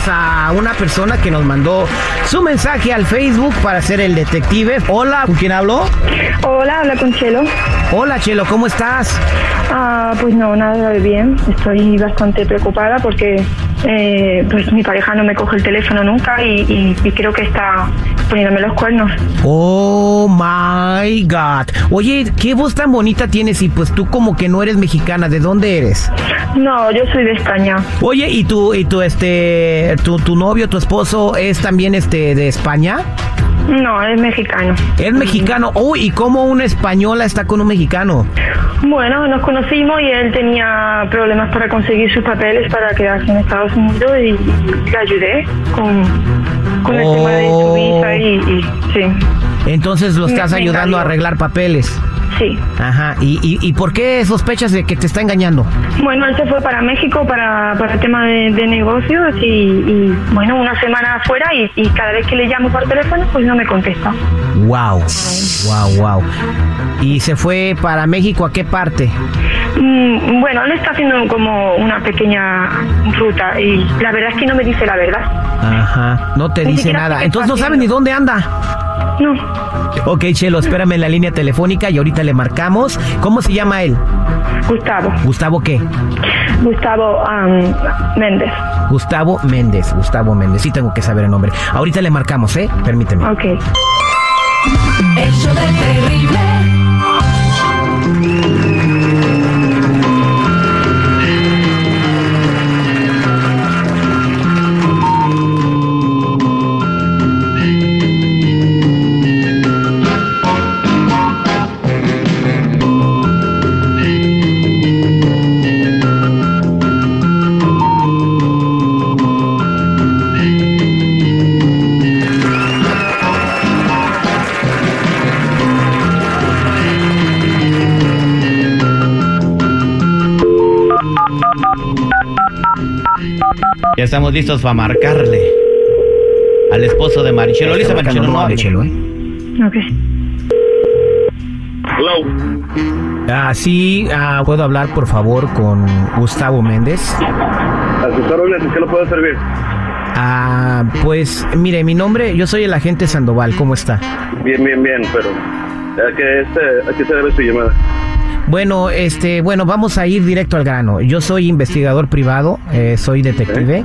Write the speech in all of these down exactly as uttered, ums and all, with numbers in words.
a una persona que nos mandó su mensaje al Facebook para ser el detective. Hola, ¿con quién hablo? Hola, habla con Chelo. Hola, Chelo, ¿cómo estás? Ah, pues no, nada de bien. Estoy bastante preocupada porque eh, pues mi pareja no me coge el teléfono nunca y, y, y creo que está poniéndome los cuernos. Oh my God. Oye, qué voz tan bonita tienes y pues tú como que no eres mexicana. ¿De dónde eres? No, yo soy de España. Oye, ¿y tú, y tú, este, tu, tu novio, tu esposo es también este de España? No, es mexicano. Es mexicano. Oh, ¿y cómo una española está con un mexicano? Bueno, nos conocimos y él tenía problemas para conseguir sus papeles para quedarse en Estados Unidos y, y le ayudé con, con el Oh. tema de su visa y, y sí. Entonces lo estás Me- me ayudando a encargó. arreglar papeles. Sí. Ajá. ¿Y, y, y por qué sospechas de que te está engañando? Bueno, él se fue para México para, para el tema de, de negocios y, y, bueno, una semana afuera y, y cada vez que le llamo por teléfono pues no me contesta. Wow. Wow, wow. ¿Y se fue para México a qué parte? Mm, bueno, él está haciendo como una pequeña ruta y la verdad es que no me dice la verdad. Ajá. No te Ni dice siquiera sé nada. qué Entonces no está sabes ni haciendo. dónde anda. No, Ok, Chelo, espérame en la línea telefónica y ahorita le marcamos. ¿Cómo se llama él? Gustavo. ¿Gustavo qué? Gustavo um, Méndez. Gustavo Méndez. Gustavo Méndez. Sí tengo que saber el nombre. Ahorita le marcamos, ¿eh? Permíteme. Ok. El show del terrible. Ya estamos listos para marcarle al esposo de Marichelo. Lisa, Marichelo, no hable, Chelo, ¿eh? Ok. Hello. Ah, sí, ah, ¿puedo hablar, por favor, con Gustavo Méndez? A sus órdenes, ¿en qué lo puedo servir? Ah, pues, mire, mi nombre, yo soy el agente Sandoval, ¿cómo está? Bien, bien, bien, pero ¿a qué, este, a qué se debe su llamada? Bueno, este, bueno, vamos a ir directo al grano. Yo soy investigador privado, eh, soy detective.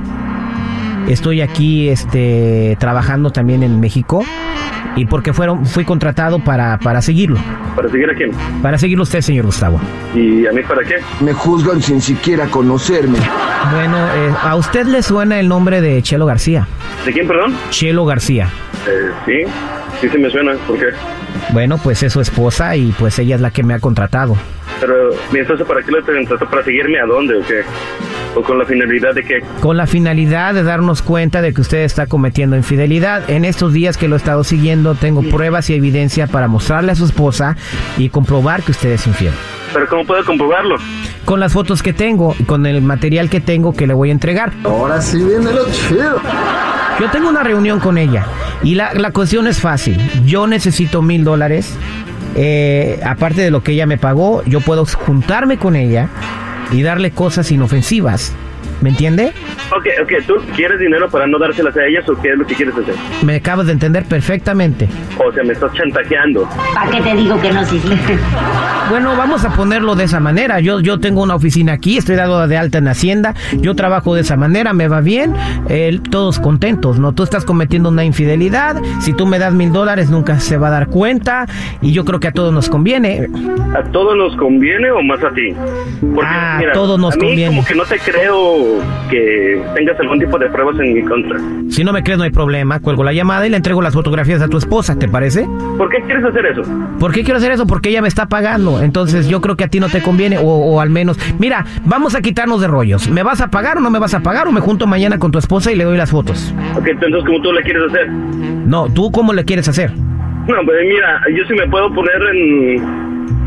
Estoy aquí, este, trabajando también en México y porque fueron, fui contratado para, para seguirlo, ¿Para seguir a quién? para seguirlo usted, señor Gustavo. ¿Y a mí para qué? Me juzgan sin siquiera conocerme. Bueno, eh, ¿a usted le suena el nombre de Chelo García? ¿De quién, perdón? Chelo García. Eh, sí, sí, sí me suena, ¿por qué? Bueno, pues es su esposa y pues ella es la que me ha contratado. Pero, ¿y entonces para qué lo contrató? ¿Para seguirme a dónde o qué? ¿O con la finalidad de qué? Con la finalidad de darnos cuenta de que usted está cometiendo infidelidad. En estos días que lo he estado siguiendo, tengo pruebas y evidencia para mostrarle a su esposa y comprobar que usted es infiel. ¿Pero cómo puedo comprobarlo? Con las fotos que tengo y con el material que tengo que le voy a entregar. Ahora sí viene lo chido. Yo tengo una reunión con ella y la, la cuestión es fácil. Yo necesito mil dólares. Eh, aparte de lo que ella me pagó, yo puedo juntarme con ella y darle cosas inofensivas. ¿Me entiende? Ok, ok, ¿tú quieres dinero para no dárselas a ellas o qué es lo que quieres hacer? Me acabas de entender perfectamente. O sea, me estás chantajeando. ¿Para qué te digo que no, Cisle? Bueno, vamos a ponerlo de esa manera. Yo, yo tengo una oficina aquí, estoy dado de alta en Hacienda, yo trabajo de esa manera, me va bien, eh, todos contentos, ¿no? Tú estás cometiendo una infidelidad, si tú me das mil dólares nunca se va a dar cuenta y yo creo que a todos nos conviene. ¿A todos nos conviene o más a ti? Porque, Ah, a todos nos a mí conviene. como que no te creo que tengas algún tipo de pruebas en mi contra. Si no me crees no hay problema, cuelgo la llamada y le entrego las fotografías a tu esposa, ¿te parece? ¿Por qué quieres hacer eso? ¿Por qué quiero hacer eso? Porque ella me está pagando, entonces yo creo que a ti no te conviene, o, o al menos, mira, vamos a quitarnos de rollos, ¿me vas a pagar o no me vas a pagar o me junto mañana con tu esposa y le doy las fotos? Ok, entonces ¿cómo tú le quieres hacer? No, ¿tú cómo le quieres hacer? No, pues mira, yo sí me puedo poner en,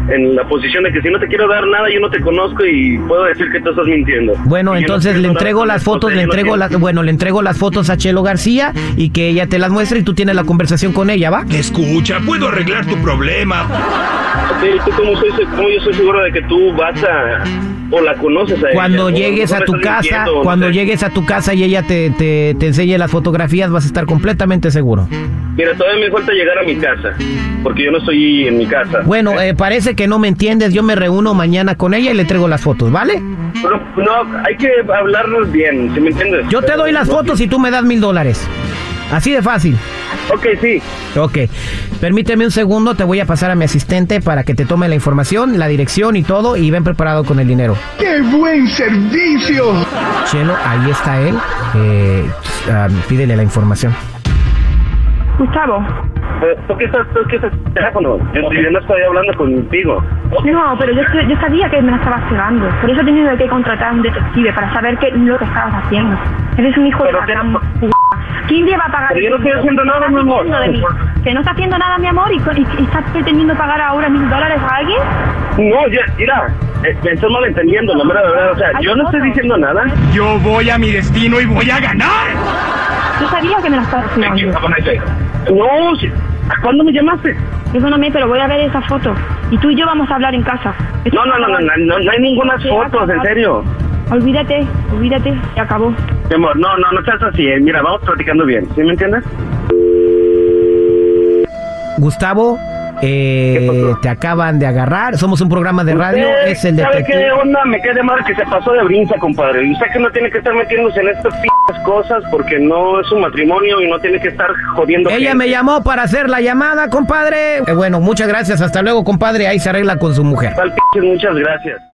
en la posición de que si no te quiero dar nada, yo no te conozco y puedo decir que tú estás mintiendo. Bueno, Y yo entonces no le quiero entrego nada las con fotos, ella, le yo no entrego quiero- las, bueno, le entrego las fotos a Chelo García y que ella te las muestre y tú tienes la conversación con ella, ¿va? Escucha, puedo arreglar tu problema. Ok, ¿tú cómo, soy, cómo yo soy seguro de que tú vas a... o la conoces a ella? Cuando O llegues no a me tu estás casa, mintiendo, o no cuando sé. llegues a tu casa y ella te, te, te enseñe las fotografías, vas a estar completamente seguro. Mira, todavía me falta llegar a mi casa, porque yo no estoy en mi casa. Bueno, eh, parece que no me entiendes, yo me reúno mañana con ella y le traigo las fotos, ¿vale? Pero, no, hay que hablarnos bien, ¿sí me entiendes? Yo te doy las No, fotos y tú me das mil dólares. Así de fácil. Ok, sí. Ok, permíteme un segundo, te voy a pasar a mi asistente para que te tome la información, la dirección y todo, y ven preparado con el dinero. ¡Qué buen servicio! Chelo, ahí está él, eh, ah, pídele la información. Gustavo. Eh, ¿Por qué estás, por qué estás en el teléfono? Yo, yo no estoy hablando contigo. No, pero yo, yo sabía que me la estabas pegando. Por eso he tenido que contratar a un detective para saber qué es lo que estabas haciendo. Eres un hijo de Pero la qué- gran p***. ¿Quién le va a pagar? Pero yo no estoy haciendo nada, ¿Qué mi estás amor. diciendo de mí? ¿Que no está haciendo nada, mi amor? ¿Y, y, y estás pretendiendo pagar ahora mil dólares a alguien? No, ya, mira, eh, me estás malentendiendo, la mera verdad. O sea, yo no estoy diciendo nada. Yo voy a mi destino y voy a ganar. Yo sabía que me la estabas pegando. No, si- ¿cuándo me llamaste? Perdóname, pero voy a ver esa foto. Y tú y yo vamos a hablar en casa. No, no, no, no, no, no, no hay ninguna Se fotos, en acabó. serio. Olvídate, olvídate, se acabó. Mi amor, no, no, no seas así, eh. Mira, vamos platicando bien, ¿sí me entiendes? Gustavo, eh, ¿Qué pasó? te acaban de agarrar, somos un programa de radio, Usted, es el ¿sabe detective. qué onda? Me queda mal que se pasó de brinca, compadre. Y usted que no tiene que estar metiéndose en estas p*** cosas porque no es un matrimonio y no tiene que estar jodiendo Ella gente. me llamó para hacer la llamada, compadre. Eh, bueno, muchas gracias, hasta luego, compadre, ahí se arregla con su mujer. Tal p***, muchas gracias.